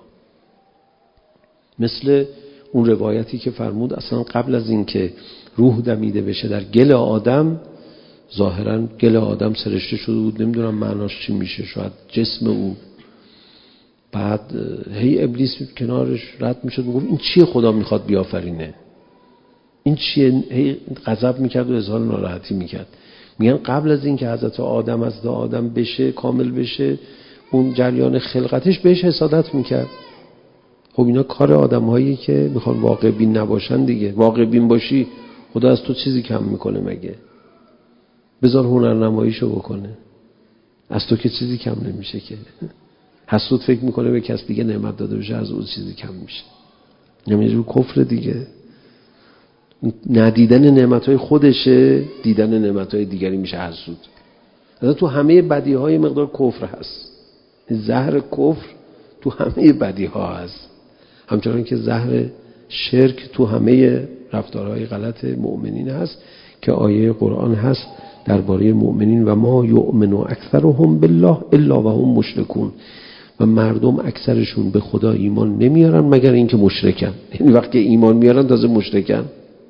مثل اون روایتی که فرمود اصلا قبل از این که روح دمیده بشه در گل آدم، ظاهرا گل آدم سرشته شده بود، نمیدونم معناش چی میشه، شاید جسم او. بعد هی ابلیس کنارش رد میشد میگفت این چیه خدا میخواد بیافرینه، این چیه، هی غضب میکرد و اظهار ناراحتی میکرد. میگن قبل از این که حضرت آدم از آدم بشه، کامل بشه، اون جریان خلقتش بهش حسادت میکرد. خب اینا کار آدم هایی که میخوان واقع بین نباشن دیگه. واقع بین باشی خدا از تو چیزی کم میکنه مگه؟ بذار هنرنماییشو بکنه، از تو که چیزی کم نمیشه که. حسود فکر میکنه به کس دیگه نعمت داده بشه از اون چیزی کم میشه. یعنی جو کفر دیگه. ندیدن نعمتهای خودشه، دیدن نعمتهای دیگری میشه حسود. مثلا تو همه بدیهای مقدار کفر هست. زهر کفر تو همه بدیها هست، همچنان که زهر شرک تو همه رفتارهای غلط مؤمنین هست که آیه قرآن هست درباره مؤمنین: و ما یؤمن اکثرهم بالله الا وهم مشرکون. و مردم اکثرشون به خدا ایمان نمیارن مگر اینکه مشرکن. یعنی وقتی ایمان میارن تازه مشرکن.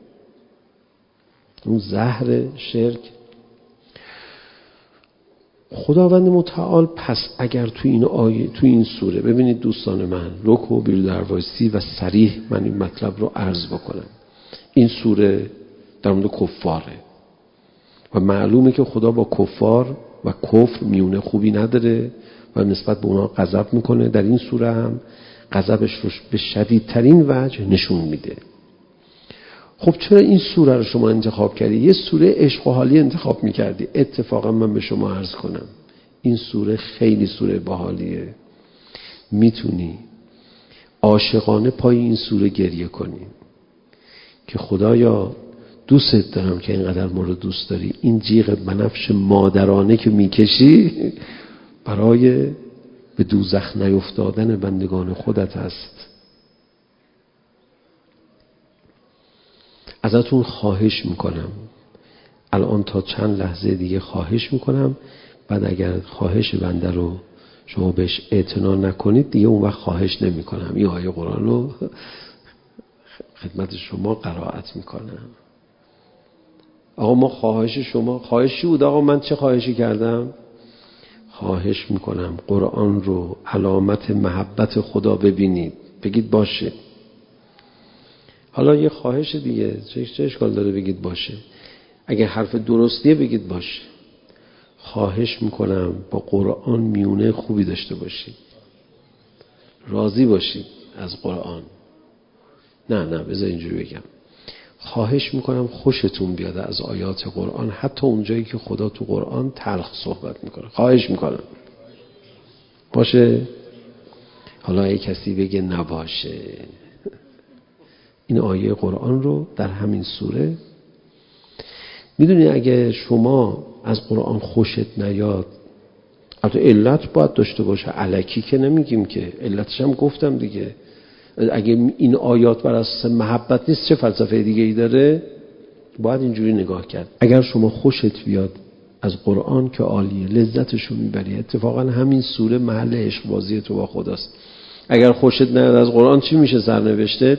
اون زهر شرک. خداوند متعال پس اگر تو این آیه، تو این سوره، ببینید دوستان من، رکوع بیر در وایسی و صریح من این مطلب رو عرض بکنم. این سوره در مورد کفاره و معلومه که خدا با کفار و کفر میونه خوبی نداره و نسبت به اونا غضب میکنه. در این سوره هم غضبش رو به شدیدترین وجه نشون میده. خب چرا این سوره رو شما انتخاب کردی؟ یه سوره عشق و حالی انتخاب میکردی. اتفاقا من به شما عرض کنم این سوره خیلی سوره باحالیه. میتونی عاشقانه پای این سوره گریه کنی که خدایا دوستت دارم که اینقدر ما رو دوست داری. این جیغ بنفش مادرانه که میکشی برای به دوزخ نیفتادن بندگان خودت است. ازتون خواهش میکنم الان تا چند لحظه دیگه خواهش میکنم، بعد اگر خواهش بنده رو شما بهش اعتنا نکنید دیگه اون وقت خواهش نمیکنم. این آیه قرآن رو خدمت شما قرائت میکنم. آقا ما خواهش شما خواهشی بود. آقا من چه خواهشی کردم؟ خواهش میکنم قرآن رو علامت محبت خدا ببینید، بگید باشه. حالا یه خواهش دیگه، چه اشکال داره بگید باشه؟ اگه حرف درستیه بگید باشه. خواهش میکنم با قرآن میونه خوبی داشته باشید، راضی باشید از قرآن. نه نه بذار اینجوری بگم، خواهش میکنم خوشتون بیاد از آیات قرآن، حتی اونجایی که خدا تو قرآن تلخ صحبت میکنه. خواهش میکنم باشه. حالا اگه کسی بگه نباشه، این آیه قرآن رو در همین سوره میدونی اگه شما از قرآن خوشت نیاد، البته علت باید داشته باشه، الکی که نمیگیم که، علتش هم گفتم دیگه. اگه این آیات بر اساس محبت نیست چه فلسفه دیگه ای داره؟ باید اینجوری نگاه کرد. اگر شما خوشت بیاد از قرآن که عالیه، لذتشو میبری. اتفاقا همین سوره محل عشق بازی تو با خداست. اگر خوشت نیاد از قرآن چی میشه سرنوشتت؟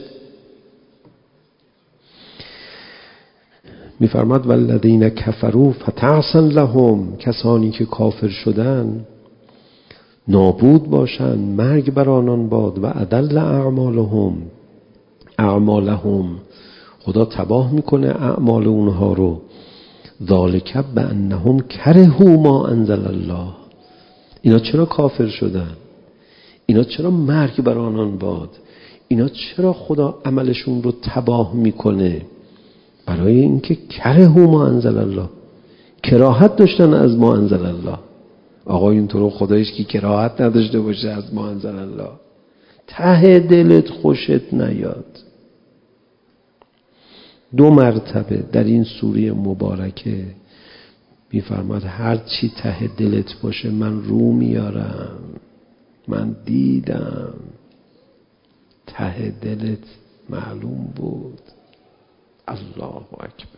میفرماد والذین کفروا فتعسا لهم، کسانی که کافر شدن نابود باشن، مرگ بر آنان باد. و اضل اعمالهم اعمالهم، خدا تباه میکنه اعمال اونها رو. ذالک بانهم کرهوا ما انزل الله، اینا چرا کافر شدن؟ اینا چرا مرگ بر آنان باد؟ اینا چرا خدا عملشون رو تباه میکنه؟ برای اینکه کرهوا ما انزل الله، کراهت داشتن از ما انزل الله. آقا اینطور خدایش که کراهت نداشته باشه از ما انزل الله، ته دلت خوشت نیاد. دو مرتبه در این سوره مبارکه میفرماد هر چی ته دلت باشه من رو میارم، من دیدم ته دلت معلوم بود. الله اکبر.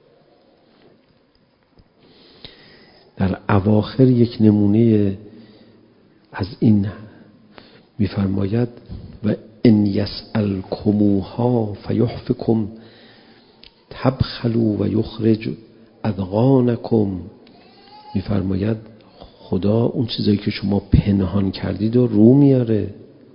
در اواخر یک نمونه از این میفرماید و ان یسألکموها فیحفکم تبخلوا و یخرج اذغانکم. میفرماید خدا اون چیزایی که شما پنهان کردید و رو میاره.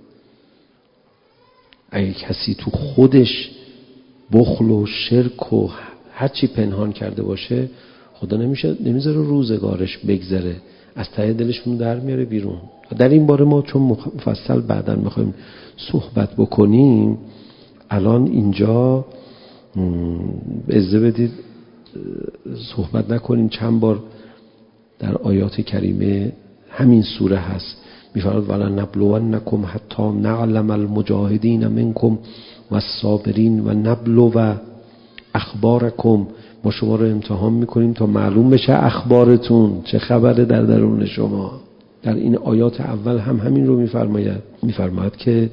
اگه کسی تو خودش بخل و شرک و هرچی پنهان کرده باشه، خدا نمیشه نمیذاره روزگارش بگذره، از ته دلشون در میاره بیرون. در این باره ما چون مفصل بعداً میخوایم صحبت بکنیم، الان اینجا اجازه بدید صحبت نکنیم. چند بار در آیات کریمه همین سوره هست، میفرماید ولا نبلونکم حتی نعلم المجاهدین منکم والصابرین و نبلو اخبارکم. ما شما رو امتحان میکنیم تا معلوم بشه اخبارتون چه خبره در درون شما. در این آیات اول هم همین رو میفرماید، میفرماید که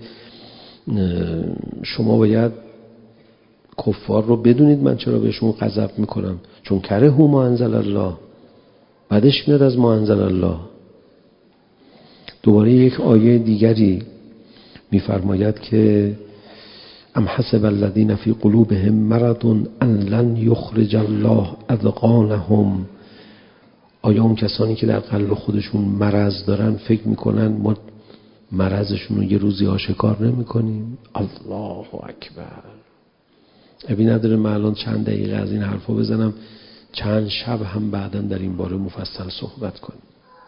شما باید کفار رو بدونید من چرا بهشون غضب میکنم، چون کره ما انزل الله، بعدش میاد از ما انزل الله. دوباره یک آیه دیگری میفرماید که ام حسب الذین فی قلوبهم مرض ان لن یخرج الله اذقانهم. آیا اون کسانی که در قلب خودشون مرض دارن فکر میکنن ما مرضشون رو یه روزی آشکار نمیکنیم؟ الله اکبر. ابی نداره من الان چند دقیقه از این حرفا بزنم، چند شب هم بعداً در این باره مفصل صحبت کنیم.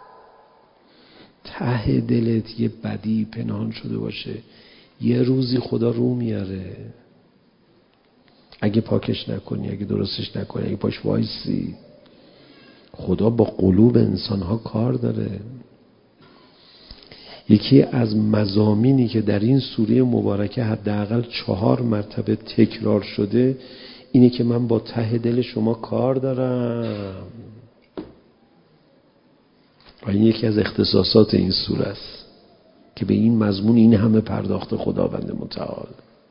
ته دلت یه بدی پنهان شده باشه، یه روزی خدا رو میاره. اگه پاکش نکنی، اگه درستش نکنی، اگه پاش وایسی، خدا با قلوب انسانها کار داره. یکی از مضامینی که در این سوره مبارکه حداقل چهار مرتبه تکرار شده اینه که من با ته دل شما کار دارم. و این یکی از اختصاصات این سوره است که به این مضمون این همه پرداخت خداوند متعال.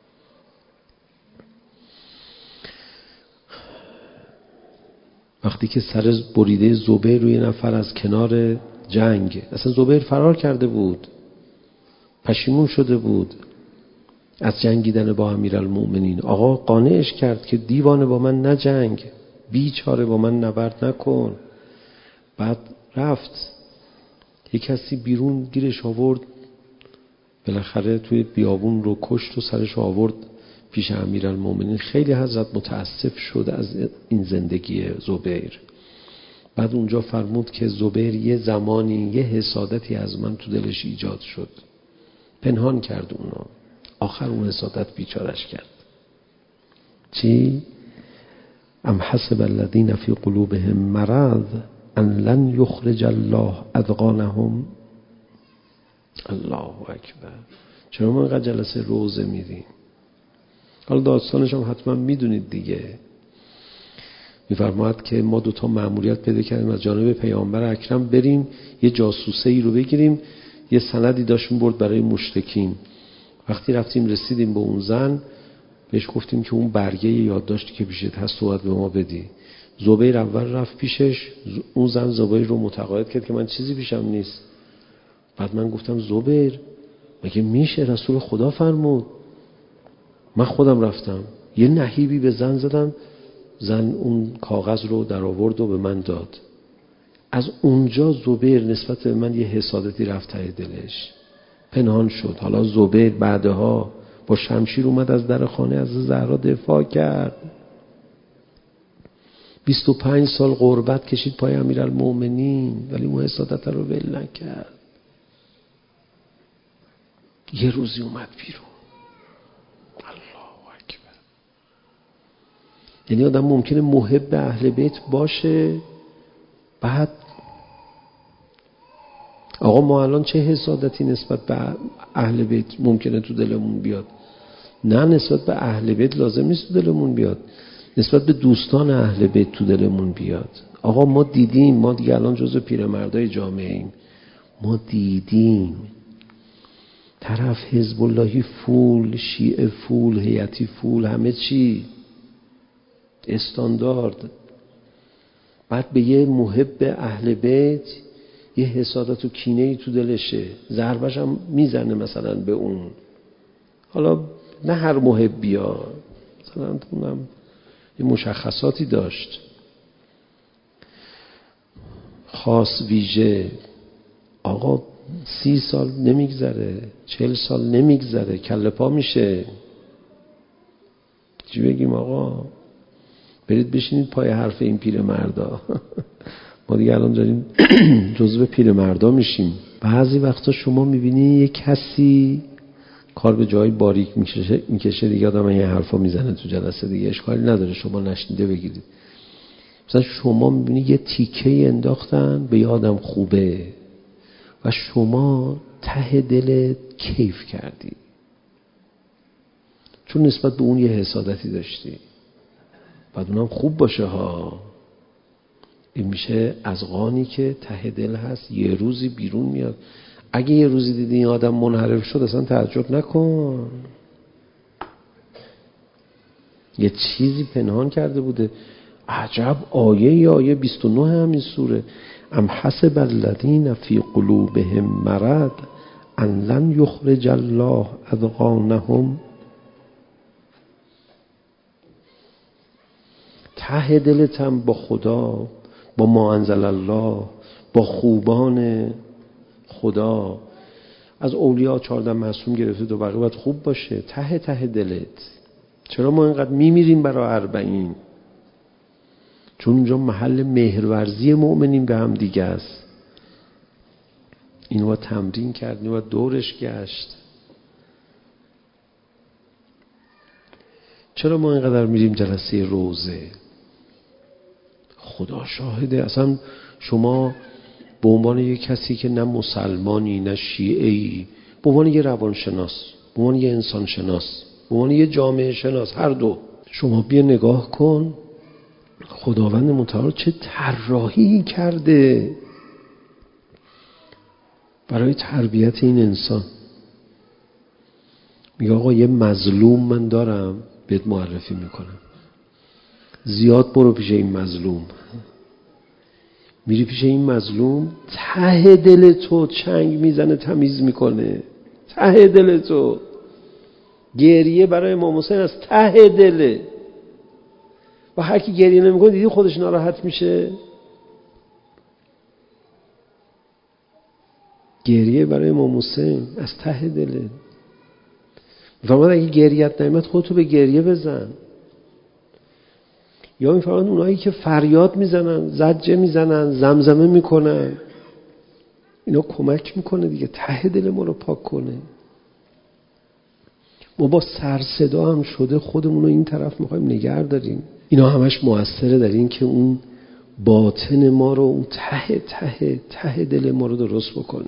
وقتی که سر بریده زبیر روی نفر از کنار جنگ، اصلا زبیر فرار کرده بود، پشیمون شده بود از جنگیدن با امیرالمؤمنین. آقا قانعش کرد که دیوانه با من نجنگ، بیچاره با من نبرد نکن. بعد رفت، یک کسی بیرون گیرش آورد، بالاخره توی بیابون رو کشت و سرش آورد پیش امیرالمؤمنین. خیلی حضرت متاسف شد از این زندگی زبیر. بعد اونجا فرمود که زبیر یه زمانی یه حسادتی از من تو دلش ایجاد شد، پنهان کرد اونو، آخر اون حسادت بیچارش کرد. چی؟ ام حسب الذین فی قلوبهم مرض ان لن یخرج الله اذقانهم. الله اکبر. چرا ما اینقدر جلسه روزه میریم؟ حالا داستانش هم حتما میدونید دیگه. میفرماید که ما دوتا مأموریت پیدا کردیم از جانب پیامبر اکرم، بریم یه جاسوسه ای رو بگیریم. یه سندی داشتیم برد برای مشرکین. وقتی رفتیم رسیدیم به اون زن، بهش گفتیم که اون برگه یادداشتی که پیشت هست تو باید به ما بدی. زبیر اول رفت پیشش، اون زن زبیر رو متقاعد کرد که من چیزی پیشم نیست. بعد من گفتم زبیر مگه میشه؟ رسول خدا فرمود. من خودم رفتم یه نهیبی به زن زدم، زن اون کاغذ رو در آورد و به من داد. از اونجا زبیر نسبت به من یه حسادتی رفت ته دلش، پنهان شد. حالا زبیر بعدها با شمشیر اومد از در خانه از زهرا دفاع کرد. بیست و پنج سال غربت کشید پای امیرالمؤمنین، ولی اون حسادت رو ول نکرد. یه روزی اومد بیرون. الله اکبر. یعنی آدم ممکنه محب اهل بیت باشه، بعد آقا ما الان چه حسادتی نسبت به اهل بیت ممکنه تو دلمون بیاد؟ نه، نسبت به اهل بیت لازم نیست تو دلمون بیاد، نسبت به دوستان اهل بیت تو دلمون بیاد. آقا ما دیدیم، ما دیگه الان جزو پیرمردای جامعه ایم، ما دیدیم طرف حزب اللهی فول، شیعه فول، هیئتی فول، همه چی استاندارد. بعد به یه محب اهل بیت یه حسادت و کینه‌ای تو دلشه، ضربش هم میزنه مثلا به اون. حالا نه هر محبی ها، مثلا اونم یه مشخصاتی داشت خاص ویژه. آقا سی سال نمیگذره، چهل سال نمیگذره، کله پا میشه. چی بگیم آقا؟ برید بشینید پای حرف این پیرمردا. ما دیگه الان داریم جزو پیرمردا میشیم. بعضی وقتا شما میبینی یک کسی کار به جای باریک میکشه میکشه دیگه آدم این حرفا میزنه تو جلسه، دیگه اشکالی نداره شما نشنیده بگیرید. مثلا شما میبینی یه تیکه انداختن به یه آدم خوبه و شما ته دلت کیف کردی چون نسبت به اون یه حسادتی داشتی. بعد اونم خوب باشه ها. این میشه اذقانی که ته دل هست، یه روزی بیرون میاد. اگه یه روزی دیدی این آدم منحرف شد اصلا تعجب نکن، یه چیزی پنهان کرده بوده. عجب آیه ای آیه بیست و نه همین سوره. ام حسب الذین فی قلوبهم مرض ان لن یخرج الله اذقانهم. ته دلتم با خدا، با ما انزل الله، با خوبان خدا، از اولیاء چهارده معصوم گرفته تا بقیه باید خوب باشه. ته ته دلت. چرا ما اینقدر میمیریم برای اربعین؟ چون اونجا محل مهرورزی مؤمنین به هم دیگه است. اینو باید تمرین کرد، اینو باید دورش گشت. چرا ما اینقدر میریم جلسه روزه؟ خدا شاهده. اصلا شما به عنوان یک کسی که نه مسلمانی نه شیعه‌ای، به عنوان یه روانشناس، به عنوان یه انسان شناس، به عنوان یه جامعه شناس، هر دو، شما بیا نگاه کن خداوند متعال چه طراحی کرده برای تربیت این انسان. میگه آقا یه مظلوم من دارم بهت معرفی میکنم، زیاد برو پیش این مظلوم. میری پیش این مظلوم، ته دل تو چنگ میزنه، تمیز میکنه. ته دل تو گریه برای امام حسین از ته دله. و هر کی گریه نمیکنه دیدی خودش ناراحت میشه. گریه برای امام حسین از ته دله. فرمان اگه گریت نمیاد خودتو به گریه بزن. یا این فرمان اونایی که فریاد میزنن، زجه میزنن، زمزمه میکنن، اینا کمک میکنه دیگه ته دل ما رو پاک کنه. ما با سر صدا هم شده خودمون رو این طرف میخوایم نگه داریم. اینا همش مؤثره در این که اون باطن ما رو، اون ته ته ته دل ما رو درست بکنه.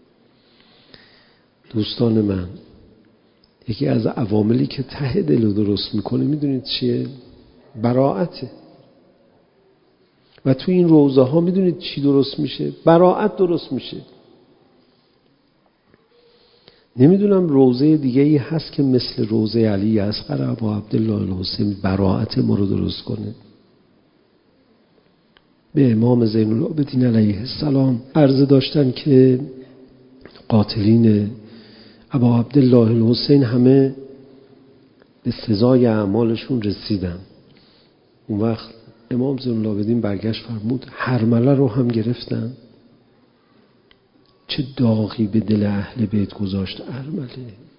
دوستان من، یکی از عواملی که ته دل رو درست میکنه میدونید چیه؟ براءته. و تو این روزه ها میدونید چی درست میشه؟ براءت درست میشه. نمیدونم روزه دیگه ای هست که مثل روزه علی اصغر ابا عبدالله الحسین براءت ما رو درست کنه. به امام زین العابدین علیه السلام عرضه داشتن که قاتلین ابا عبدالله الحسین همه به سزای اعمالشون رسیدن. اون وقت امام زین العابدین برگشت فرمود هرمله رو هم گرفتن. چه داغی به دل اهل بیت گذاشت هرمله.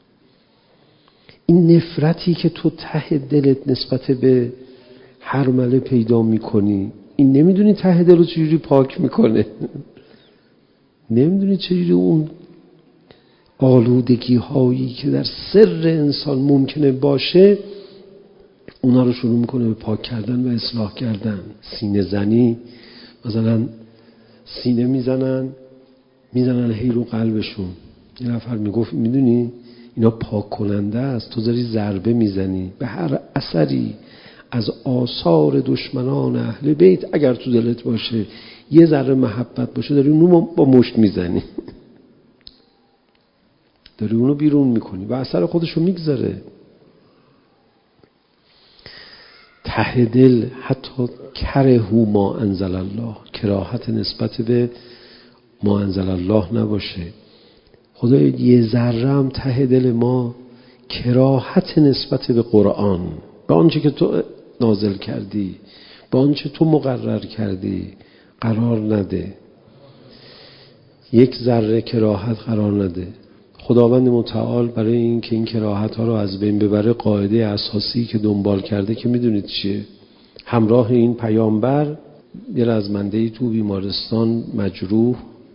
این نفرتی که تو ته دلت نسبت به هرمله پیدا میکنی، این نمیدونی ته دل رو چجوری پاک میکنه. نمیدونی چجوری اون آلودگی هایی که در سر انسان ممکنه باشه اونا رو شروع میکنه به پاک کردن و اصلاح کردن. سینه زنی، مثلا سینه میزنن میزنن هی رو قلبشون. یه نفر میگفت میدونی اینا پاک کننده است، تو داری ضربه میزنی به هر اثری از آثار دشمنان اهل بیت. اگر تو دلت باشه یه ذره محبت باشه داری اونو با مشت میزنی داری اونو بیرون میکنی و اثر خودشو میگذاره. ته دل حتی کرهو ما انزل الله، کراهت نسبت به ما انزل الله نباشه. خدا یه ذره هم ته دل ما کراهت نسبت به قرآن، به آنچه که تو نازل کردی، به آنچه تو مقرر کردی قرار نده. یک ذره کراهت قرار نده. خداوند متعال برای این که این کراهت ها رو از بین ببره قاعده اساسی که دنبال کرده که میدونید چیه؟ همراه این پیامبر یه رزمنده‌ای تو بیمارستان مجروح،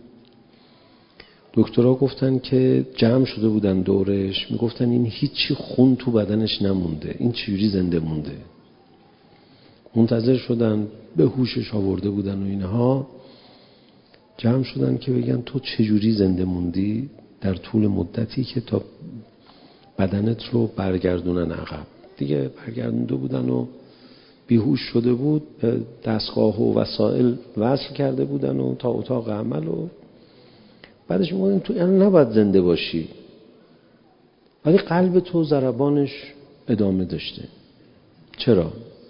دکترها گفتن که جمع شده بودن دورش، میگفتن این هیچی خون تو بدنش نمونده، این چجوری زنده مونده. منتظر شدن، به هوشش آورده بودن و اینها، جمع شدن که بگن تو چجوری زنده موندی در طول مدتی که تا بدنت رو برگردونن عقب. دیگه برگردونده بودن و بیهوش شده بود، به دستگاه و وسایل وصل کرده بودن و تا اتاق عمل و بعدش میگن تو الان نباید زنده باشی، ولی قلب تو ضربانش ادامه داشته. چرا؟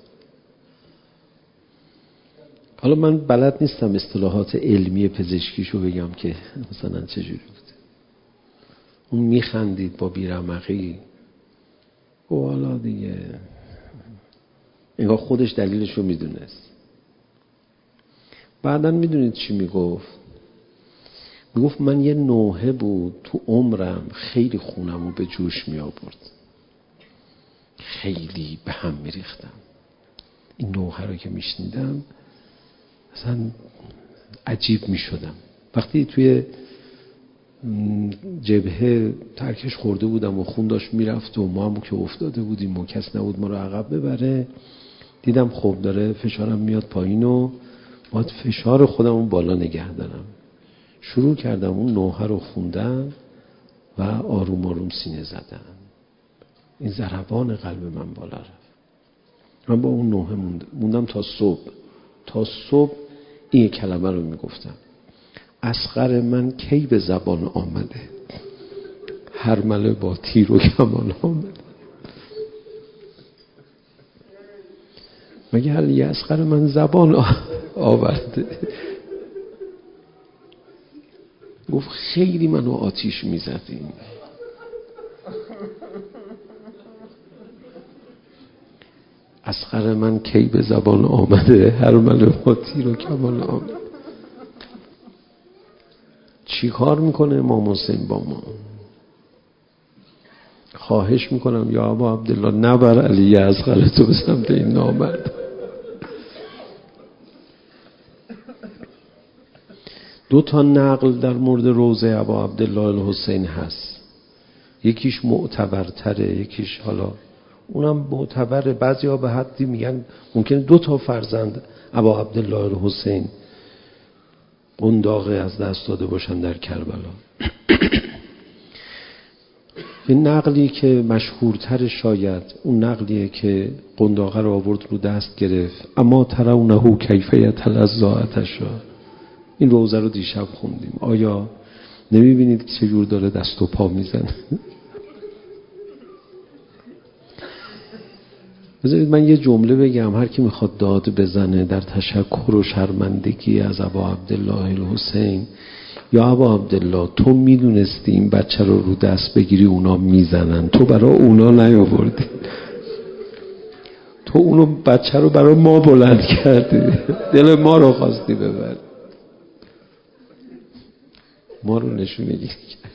حالا من بلد نیستم اصطلاحات علمی پزشکیشو بگم که مثلا چجوری بود. اون میخندید با بیرمقی و حالا دیگه انگار خودش دلیلشو میدونست. بعدن میدونید چی میگفت؟ میگفت من یه نوحه بود تو عمرم خیلی خونمو به جوش می آورد، خیلی به هم می ریختم. این نوحه رو که می شنیدم اصلا عجیب می شدم. وقتی توی جبهه ترکش خورده بودم و خون داشت می رفت و ما هم که افتاده بودیم و کس نبود ما رو عقب ببره، دیدم خب داره فشارم میاد پایین و باید فشار خودم بالا نگه دارم. شروع کردم اون نوحه رو خوندن و آروم آروم سینه زدن. این ضربان قلب من بالا رفت. من با اون نوحه موندم, موندم تا صبح. تا صبح این کلمه رو میگفتم: اصغر من کی به زبان آمده، هرمله با تیر و کمان آمده. مگه علی اصغر من زبان آورده؟ گفت خیلی منو آتیش میزدیم. اصغر من کی به زبان آمده، هرمله با تیر و کمان آمده. چی کار میکنه امام حسین با ما؟ خواهش میکنم یا ابا عبدالله نبر علی اصغر تو به سمت این نامرد. دو تا نقل در مورد روضه ابا عبدالله الحسین هست، یکیش معتبرتره، یکیش حالا اونم معتبره. بعضی ها به حدی میگن ممکنه دو تا فرزند ابا عبدالله الحسین قنداقه از دست داده باشن در کربلا. این نقلی که مشهورتر شاید اون نقلیه که قنداقه رو آورد رو دست گرفت، اما ترونه کیف یتلظی عطشا. این روزه رو دیشب خوندیم. آیا نمیبینید چه جور داره دست و پا میزنه؟ بذارید من یه جمله بگم، هر کی میخواد داد بزنه در تشکر و شرمندگی از ابا عبدالله الحسین: یا ابا عبدالله تو میدونستی این بچه رو رو دست بگیری اونا میزنن، تو برای اونا نیاوردی، تو اونو بچه رو برای ما بلند کردی، دل ما رو خواستی ببر، ما رو نشونگی کرد.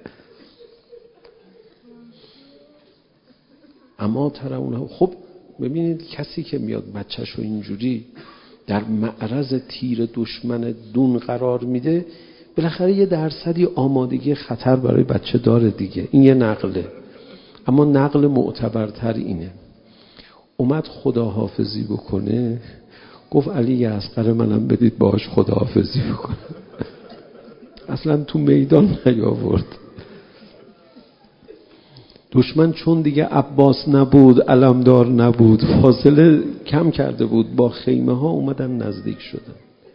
اما ترونه. خب ببینید کسی که میاد بچه‌شو اینجوری در معرض تیر دشمن دون قرار میده، بالاخره یه درصدی آمادگی خطر برای بچه داره دیگه. این یه نقله. اما نقل معتبرتر اینه: اومد خداحافظی بکنه، گفت علی اصغر منم بدید باهاش خداحافظی بکنه. اصلا تو میدان نیاورد. دشمن چون دیگه عباس نبود، علمدار نبود، فاصله کم کرده بود با خیمه ها، اومدن نزدیک شدن.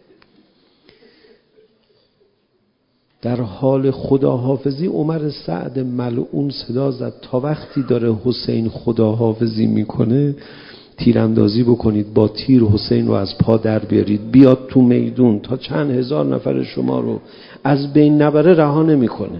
در حال خداحافظی عمر سعد ملعون صدا زد تا وقتی داره حسین خداحافظی میکنه تیراندازی بکنید، با تیر حسین رو از پا در بیارید، بیاد تو میدون تا چند هزار نفر شما رو از بین نبره رها نمیکنه.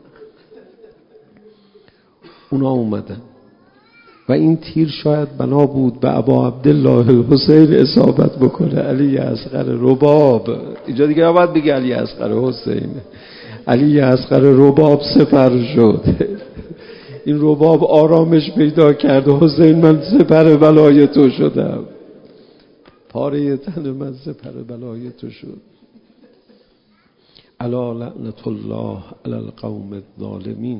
اونا اومدن و این تیر شاید بنا بود به ابا عبدالله الحسین اصابت بکنه. علی اصغر رباب، اینجا دیگه نباید بگی علی اصغر حسین، علی اصغر رباب سپر شد. این رباب آرامش پیدا کرد: حسین من سپر ولای تو شدم. پاره تن من سپر بلای تو شد. الا لعنت الله علی القوم الظالمین.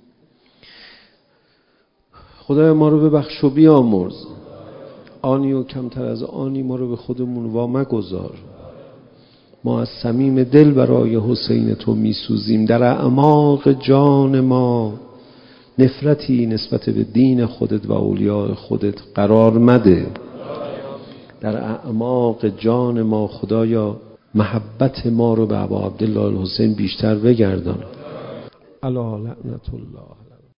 خدای ما رو ببخش و بیامرز، آنی و کمتر از آنی ما رو به خودمون وامگذار. ما از صمیم دل برای حسین تو میسوزیم. در اعماق جان ما نفرتی نسبت به دین خودت و اولیاء خودت قرار مده. در اعماق جان ما خدایا محبت ما رو به ابا عبدالله الحسین بیشتر بگردان. الا لعنت الله.